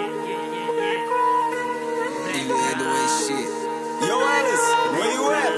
Yo, Alice, where you at?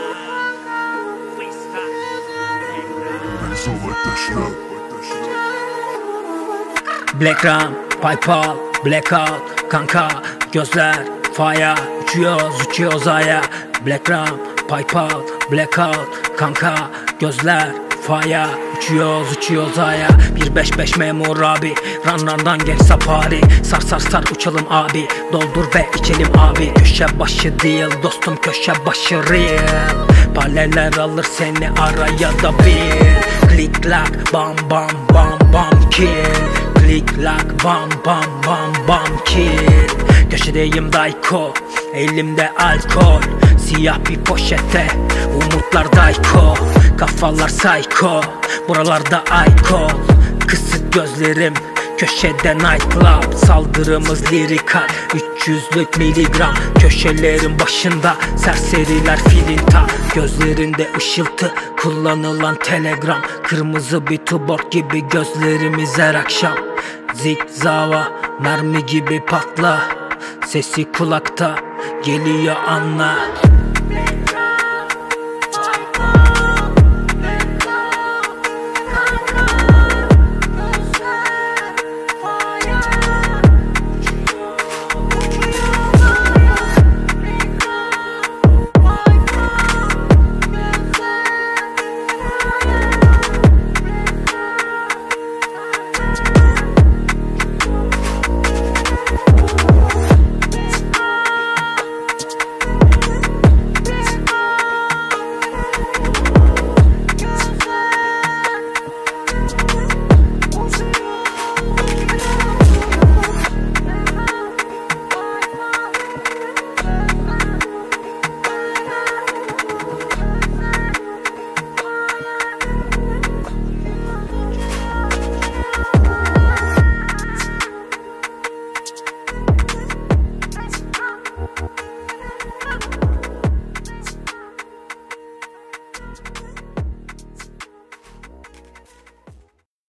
Black Ram, PayPal, Blackout, kanka, gözler, fire, uçuyoruz aya. Black Ram, PayPal, Blackout, kanka, gözler, fire, uçuyoruz aya. 155 memur abi, randan gel safari. Sar uçalım abi, doldur ve içelim abi. Köşe başı değil dostum, köşe başı real. Paraleller alır seni araya da bir. Click lock, bam bam kill. Click lock, bam bam kill. Köşedeyim dayko, elimde alkol. Siyah bir poşete, umutlar dayko. Kafalar psycho, buralarda alkol. Kısık gözlerim, köşede nightclub. Saldırımız lirikal, 300'lük miligram. Köşelerin başında serseriler filinta. Gözlerinde ışıltı, kullanılan telegram. Kırmızı bir tuborg gibi gözlerimiz her akşam. Zigzava, mermi gibi patla. Sesi kulakta, geliyor anla.